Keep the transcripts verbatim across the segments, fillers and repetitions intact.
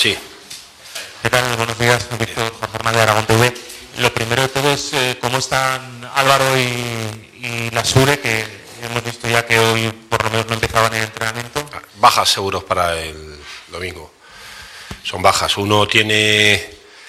Sí. ¿Qué tal? Buenos días, Víctor, Juan Fernández de Aragón T V. Lo primero de todo es eh, cómo están Álvaro y, y Lasure, que hemos visto ya que hoy por lo menos no empezaban el entrenamiento. Bajas seguros para el domingo. Son bajas. Uno tiene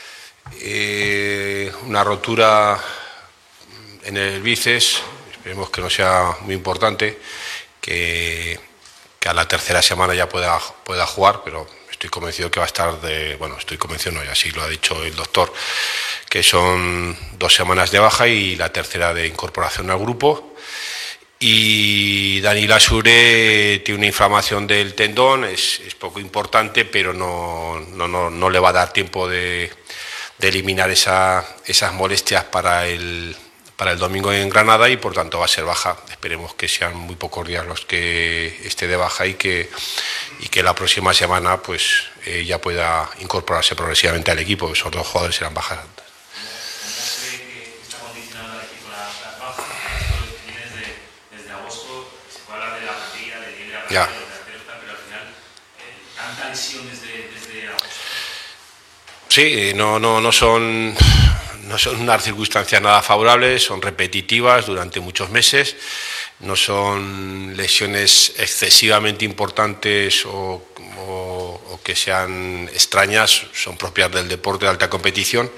eh, una rotura en el bíceps, esperemos que no sea muy importante, que, que a la tercera semana ya pueda, pueda jugar, pero estoy convencido que va a estar de, bueno, estoy convencido, no, y así lo ha dicho el doctor, que son dos semanas de baja y la tercera de incorporación al grupo. Y Dani Lasure tiene una inflamación del tendón, es, es poco importante, pero no, no, no, no le va a dar tiempo de, de eliminar esa, esas molestias para el, para el domingo en Granada, y por tanto va a ser baja. Esperemos que sean muy pocos días los que esté de baja y que, y que la próxima semana pues eh, ya pueda incorporarse progresivamente al equipo. Esos dos jugadores serán bajas. Ya. Pero al final, eh, tanta lesión desde, desde agosto. Sí, no, no, no son, no son unas circunstancias nada favorables, son repetitivas durante muchos meses, no son lesiones excesivamente importantes o, o, o que sean extrañas, son propias del deporte de alta competición,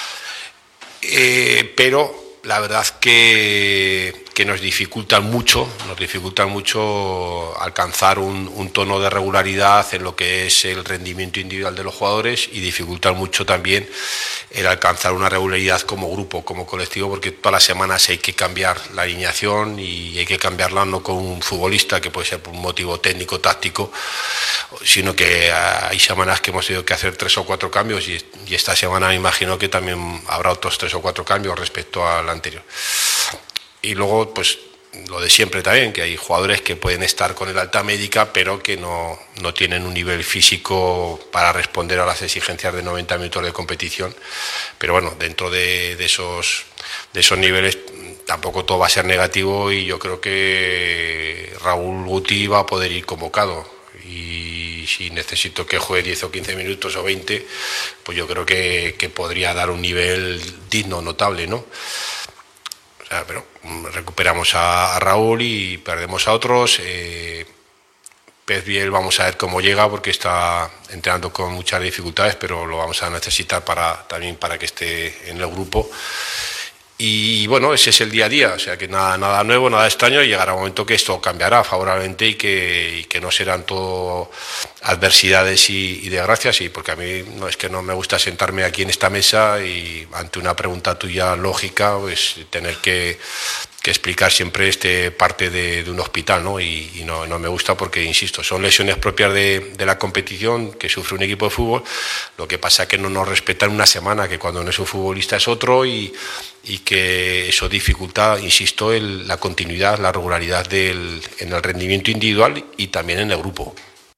eh, pero la verdad que, que nos dificultan mucho, nos dificultan mucho alcanzar un, un tono de regularidad en lo que es el rendimiento individual de los jugadores, y dificultan mucho también el alcanzar una regularidad como grupo, como colectivo, porque todas las semanas hay que cambiar la alineación y hay que cambiarla no con un futbolista, que puede ser por un motivo técnico, táctico, sino que hay semanas que hemos tenido que hacer tres o cuatro cambios, y, y esta semana me imagino que también habrá otros tres o cuatro cambios respecto a la anterior. Y luego, pues lo de siempre también, que hay jugadores que pueden estar con el alta médica, pero que no, no tienen un nivel físico para responder a las exigencias de noventa minutos de competición. Pero bueno, dentro de, de, esos, de esos niveles tampoco todo va a ser negativo, y yo creo que Raúl Guti va a poder ir convocado. Y si necesito que juegue diez o quince minutos o veinte, pues yo creo que, que podría dar un nivel digno, notable, ¿no? O sea, pero recuperamos a, a Raúl y perdemos a otros. Eh, Pez Biel vamos a ver cómo llega, porque está entrenando con muchas dificultades, pero lo vamos a necesitar para, también para que esté en el grupo. Y bueno, ese es el día a día, o sea que nada, nada nuevo, nada extraño, y llegará un momento que esto cambiará favorablemente y que, y que no serán todo adversidades y, y desgracias, y porque a mí no es que no me gusta sentarme aquí en esta mesa y ante una pregunta tuya lógica, pues tener que, que explicar siempre este parte de, de un hospital, ¿no? Y, y no, no me gusta porque, insisto, son lesiones propias de, de la competición que sufre un equipo de fútbol. Lo que pasa es que no nos respetan una semana, que cuando no es un futbolista es otro, y, y que eso dificulta, insisto, el, la continuidad, la regularidad del, en el rendimiento individual y también en el grupo.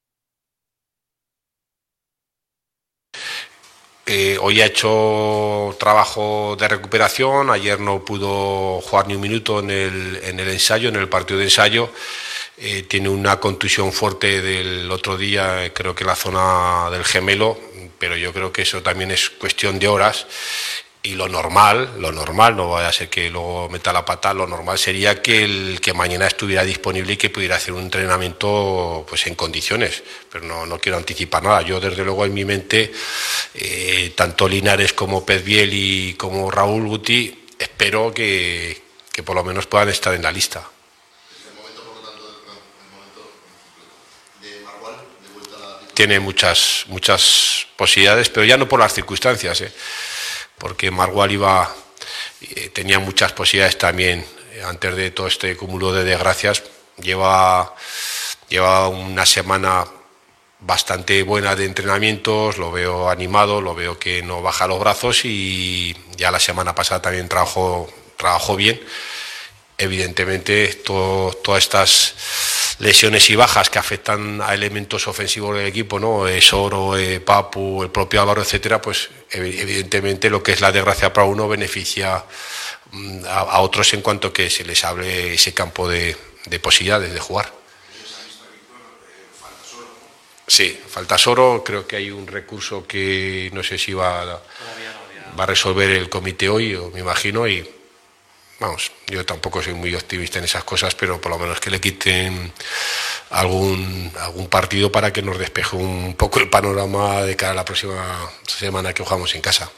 Eh, hoy ha hecho trabajo de recuperación, ayer no pudo jugar ni un minuto en el, en el ensayo, en el partido de ensayo. Eh, tiene una contusión fuerte del otro día, creo que en la zona del gemelo, pero yo creo que eso también es cuestión de horas. Y lo normal, lo normal, no vaya a ser que luego meta la pata, lo normal sería que el que mañana estuviera disponible y que pudiera hacer un entrenamiento pues en condiciones, pero no, no quiero anticipar nada. Yo desde luego en mi mente, eh, tanto Linares como Pez Biel y como Raúl Guti, espero que, que por lo menos puedan estar en la lista. ¿Desde el momento, por lo tanto, el momento de Margual, de vuelta a la titularidad? Tiene muchas, muchas posibilidades, pero ya no por las circunstancias, ¿eh? Porque Margual iba, eh, tenía muchas posibilidades también, eh, antes de todo este cúmulo de desgracias. Lleva, lleva una semana bastante buena de entrenamientos, lo veo animado, lo veo que no baja los brazos, y ya la semana pasada también trabajó, trabajó bien. Evidentemente, todo, todas estas lesiones y bajas que afectan a elementos ofensivos del equipo, ¿no? Soro, eh, Papu, el propio Álvaro, etcétera, pues evidentemente lo que es la desgracia para uno beneficia a, a otros en cuanto que se les abre ese campo de, de posibilidades de jugar. Sí, falta Soro, creo que hay un recurso que no sé si va, a, va a resolver el comité hoy, o me imagino, y vamos, yo tampoco soy muy optimista en esas cosas, pero por lo menos que le quiten algún, algún partido para que nos despeje un poco el panorama de cara a la próxima semana que jugamos en casa.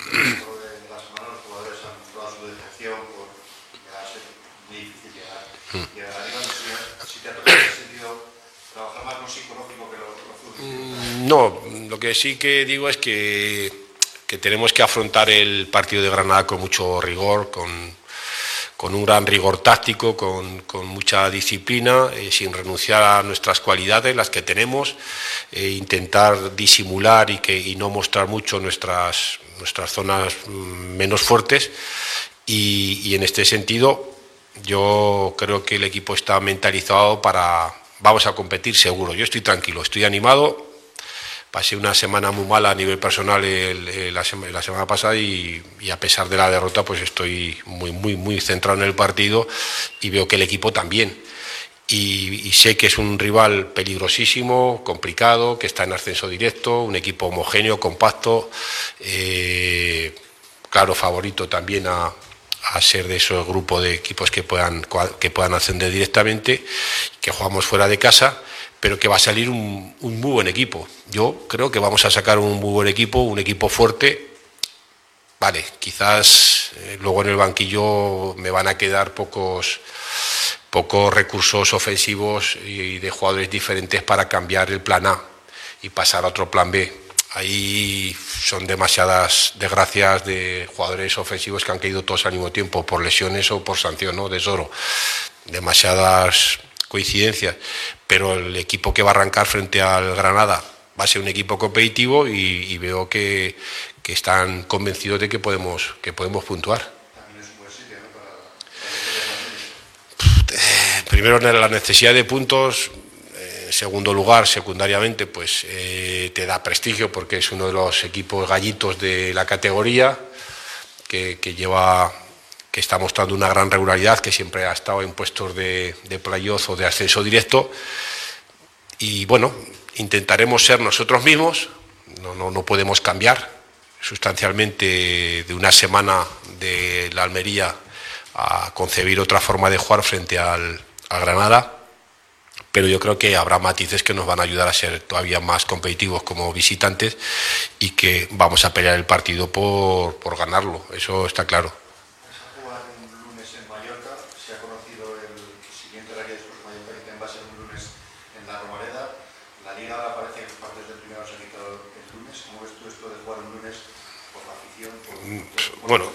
No, lo que sí que digo es que, que tenemos que afrontar el partido de Granada con mucho rigor, con, con un gran rigor táctico, con, con mucha disciplina, eh, sin renunciar a nuestras cualidades, las que tenemos, eh, intentar disimular y, que, y no mostrar mucho nuestras, nuestras zonas menos fuertes y, y en este sentido yo creo que el equipo está mentalizado para... Vamos a competir seguro, yo estoy tranquilo, estoy animado. Pasé una semana muy mala a nivel personal el, el, la, sema, la semana pasada y, y a pesar de la derrota pues estoy muy, muy, muy centrado en el partido y veo que el equipo también. Y, y sé que es un rival peligrosísimo, complicado, que está en ascenso directo, un equipo homogéneo, compacto, eh, claro, favorito también a, a ser de esos grupos de equipos que puedan, que puedan ascender directamente, que jugamos fuera de casa, pero que va a salir un, un muy buen equipo. Yo creo que vamos a sacar un muy buen equipo, un equipo fuerte. Vale, quizás eh, luego en el banquillo me van a quedar pocos, pocos recursos ofensivos y de jugadores diferentes para cambiar el plan A y pasar a otro plan B. Ahí son demasiadas desgracias de jugadores ofensivos que han caído todos al mismo tiempo, por lesiones o por sanción, ¿no?, de Soro. Demasiadas coincidencias, pero el equipo que va a arrancar frente al Granada va a ser un equipo competitivo y, y veo que, que están convencidos de que podemos, que podemos puntuar. También es un buen sitio, ¿no?, para, para... Primero, la necesidad de puntos. En segundo lugar, secundariamente, pues eh, te da prestigio porque es uno de los equipos gallitos de la categoría que, que lleva... que está mostrando una gran regularidad, que siempre ha estado en puestos de, de playoff o de ascenso directo. Y bueno, intentaremos ser nosotros mismos, no, no, no podemos cambiar sustancialmente de una semana de la Almería a concebir otra forma de jugar frente al, al Granada, pero yo creo que habrá matices que nos van a ayudar a ser todavía más competitivos como visitantes y que vamos a pelear el partido por, por ganarlo, eso está claro. Bueno,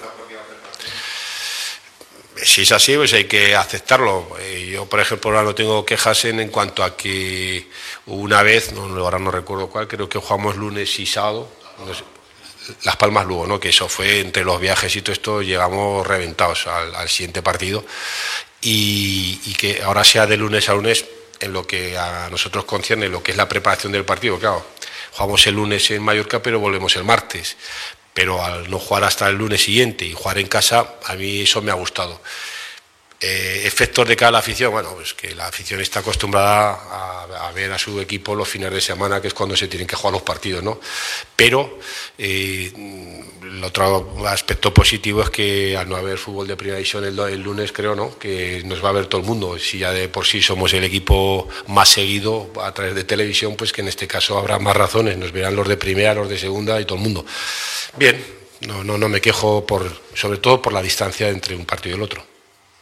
si es así, pues hay que aceptarlo. Yo, por ejemplo, ahora no tengo quejas en, en cuanto a que una vez, no, ahora no recuerdo cuál, creo que jugamos lunes y sábado, no sé, Las Palmas Lugo, ¿no?, que eso fue entre los viajes y todo esto, llegamos reventados al, al siguiente partido y, y que ahora sea de lunes a lunes en lo que a nosotros concierne, lo que es la preparación del partido. Claro, jugamos el lunes en Mallorca, pero volvemos el martes. Pero al no jugar hasta el lunes siguiente y jugar en casa, a mí eso me ha gustado. Eh, efectos de cada afición, bueno, pues que la afición está acostumbrada a, a ver a su equipo los fines de semana, que es cuando se tienen que jugar los partidos, ¿no? Pero eh, el otro aspecto positivo es que al no haber fútbol de primera división el, el lunes, creo, ¿no?, que nos va a ver todo el mundo. Si ya de por sí somos el equipo más seguido a través de televisión, pues que en este caso habrá más razones, nos verán los de primera, los de segunda y todo el mundo. Bien, no, no, no me quejo, por, sobre todo por la distancia entre un partido y el otro.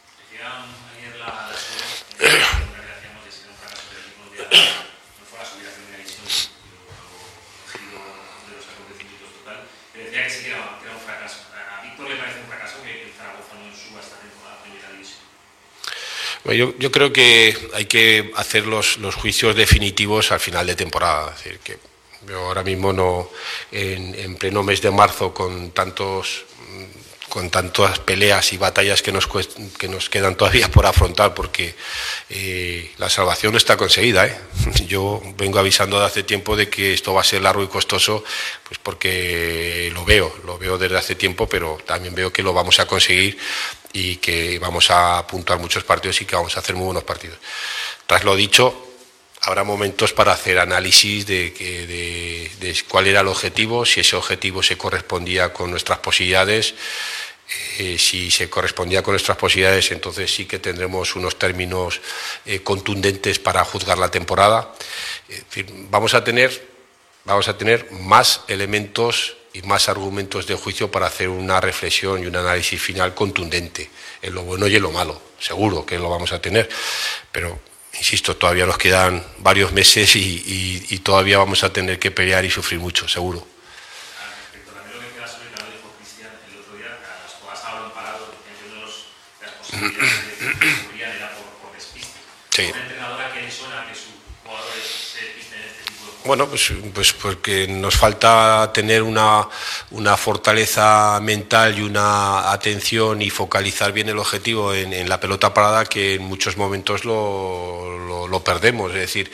Yo, yo creo que hay que hacer los, los juicios definitivos al final de temporada. Es decir, que yo ahora mismo no, en, en pleno mes de marzo, con tantos con tantas peleas y batallas que nos, que nos quedan todavía por afrontar, porque eh, la salvación no está conseguida, ¿eh? Yo vengo avisando de hace tiempo de que esto va a ser largo y costoso, pues porque lo veo, lo veo desde hace tiempo, pero también veo que lo vamos a conseguir y que vamos a puntuar muchos partidos y que vamos a hacer muy buenos partidos. Tras lo dicho, habrá momentos para hacer análisis de, de, de, de cuál era el objetivo, si ese objetivo se correspondía con nuestras posibilidades. Eh, si se correspondía con nuestras posibilidades, entonces sí que tendremos unos términos eh, contundentes para juzgar la temporada. Es decir, vamos a tener, vamos a tener más elementos y más argumentos de juicio para hacer una reflexión y un análisis final contundente, en lo bueno y en lo malo. Seguro que lo vamos a tener, pero insisto, todavía nos quedan varios meses y, y, y todavía vamos a tener que pelear y sufrir mucho, seguro. Respecto también a lo que queda sobre lo dijo Cristian el otro día, a las jugadas estaban parados, decían que una de las posibilidades de que ocurrían era por, por despiste. Sí. ¿Una entrenadora que le suena que sus jugadores se despisten en este tipo de juegos? Bueno, pues, pues porque nos falta tener una, una fortaleza mental y una atención y focalizar bien el objetivo en, en la pelota parada, que en muchos momentos lo, lo, lo perdemos. Es decir,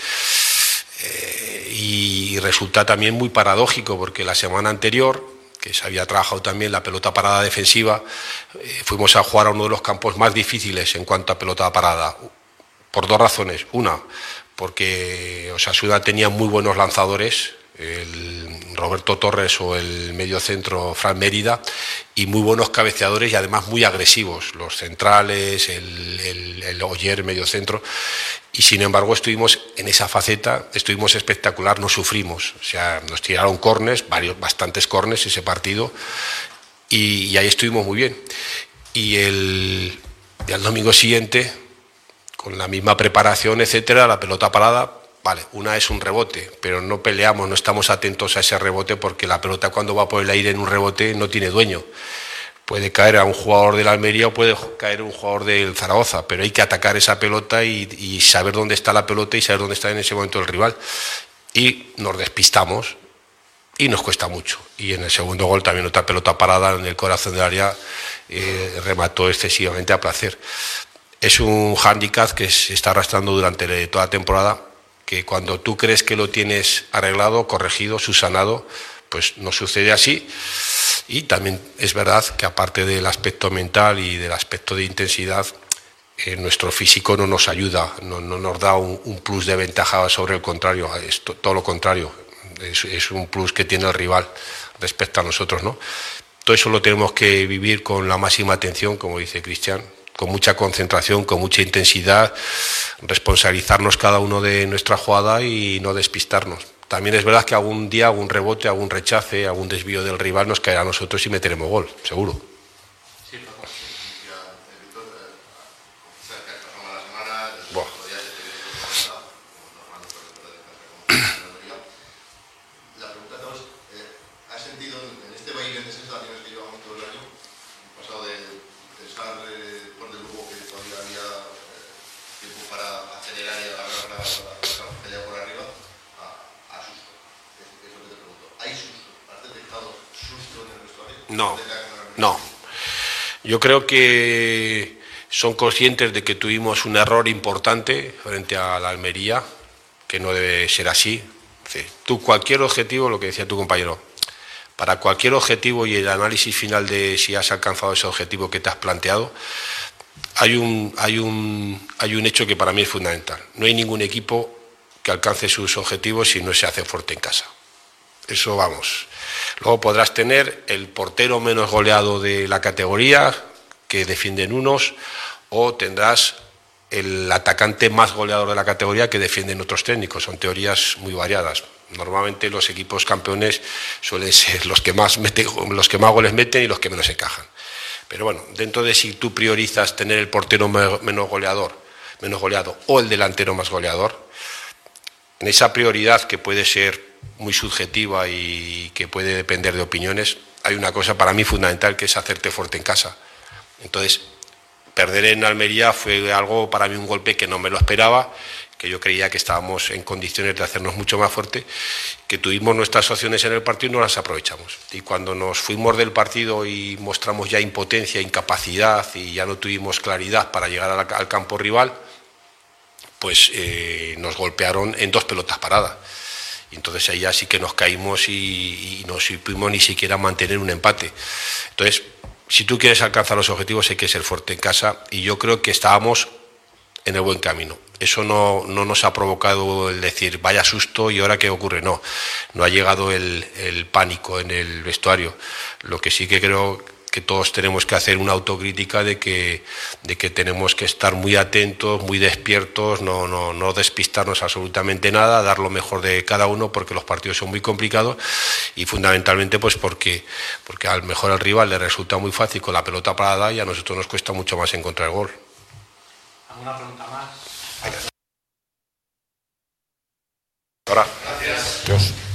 eh, y resulta también muy paradójico porque la semana anterior, que se había trabajado también la pelota parada defensiva, eh, fuimos a jugar a uno de los campos más difíciles en cuanto a pelota parada, por dos razones. Una, porque Osasuna tenía muy buenos lanzadores, el Roberto Torres o el mediocentro Fran Mérida, y muy buenos cabeceadores y además muy agresivos, los centrales, el, el, el Oyer mediocentro, y sin embargo estuvimos en esa faceta, estuvimos espectacular, no sufrimos, o sea, nos tiraron corners, varios, bastantes corners ese partido, y, y ahí estuvimos muy bien. Y el, y al domingo siguiente, con la misma preparación, etcétera, la pelota parada, vale, una es un rebote, pero no peleamos, no estamos atentos a ese rebote, porque la pelota cuando va por el aire en un rebote no tiene dueño. Puede caer a un jugador del Almería o puede caer a un jugador del Zaragoza, pero hay que atacar esa pelota y, y saber dónde está la pelota y saber dónde está en ese momento el rival. Y nos despistamos y nos cuesta mucho. Y en el segundo gol también otra pelota parada en el corazón del área, eh, remató excesivamente a placer. Es un hándicap que se está arrastrando durante toda la temporada, que cuando tú crees que lo tienes arreglado, corregido, subsanado, pues no sucede así. Y también es verdad que aparte del aspecto mental y del aspecto de intensidad, eh, nuestro físico no nos ayuda, no, no nos da un, un plus de ventaja sobre el contrario, es to, todo lo contrario, es, es un plus que tiene el rival respecto a nosotros, ¿no? Todo eso lo tenemos que vivir con la máxima atención, como dice Cristian, con mucha concentración, con mucha intensidad, responsabilizarnos cada uno de nuestra jugada y no despistarnos. También es verdad que algún día, algún rebote, algún rechace, algún desvío del rival nos caerá a nosotros y meteremos gol, seguro. Sí, Paco. Buah. La pregunta que os, eh, ¿has sentido en este vaivén de sensaciones que llevamos todo el año, pasado de pensar eh, por el Lugo que todavía había eh, tiempo para acelerar y agarrar la, la, la pelea por arriba, a, a susto? Es, es lo que te pregunto. ¿Hay susto? ¿Has detectado susto en el vestuario? No, no. Yo creo que son conscientes de que tuvimos un error importante frente a la Almería, que no debe ser así. Sí. Tú, cualquier objetivo, lo que decía tu compañero, para cualquier objetivo y el análisis final de si has alcanzado ese objetivo que te has planteado, hay un, hay un, hay un hecho que para mí es fundamental. No hay ningún equipo que alcance sus objetivos si no se hace fuerte en casa. Eso vamos. Luego podrás tener el portero menos goleado de la categoría, que defienden unos, o tendrás el atacante más goleador de la categoría que defienden otros técnicos. Son teorías muy variadas. Normalmente los equipos campeones suelen ser los que más meten, los que más goles meten y los que menos encajan. Pero bueno, dentro de si tú priorizas tener el portero menos goleador, menos goleado o el delantero más goleador, en esa prioridad que puede ser muy subjetiva y que puede depender de opiniones, hay una cosa para mí fundamental, que es hacerte fuerte en casa. Entonces, perder en Almería fue algo, para mí, un golpe que no me lo esperaba, que yo creía que estábamos en condiciones de hacernos mucho más fuerte, que tuvimos nuestras opciones en el partido y no las aprovechamos. Y cuando nos fuimos del partido y mostramos ya impotencia, incapacidad y ya no tuvimos claridad para llegar al, al campo rival, pues eh, nos golpearon en dos pelotas paradas. Y entonces ahí ya sí que nos caímos y, y no supimos ni siquiera mantener un empate. Entonces, si tú quieres alcanzar los objetivos hay que ser fuerte en casa, y yo creo que estábamos en el buen camino. Eso no, no nos ha provocado el decir vaya susto y ahora qué ocurre. No, no ha llegado el, el pánico en el vestuario. Lo que sí que creo que todos tenemos que hacer una autocrítica de que, de que tenemos que estar muy atentos, muy despiertos, no, no, no despistarnos absolutamente nada, dar lo mejor de cada uno, porque los partidos son muy complicados y fundamentalmente pues porque, porque al mejor al rival le resulta muy fácil con la pelota parada y a nosotros nos cuesta mucho más encontrar el gol. ¿Alguna pregunta más? Ahora. Gracias. Dios.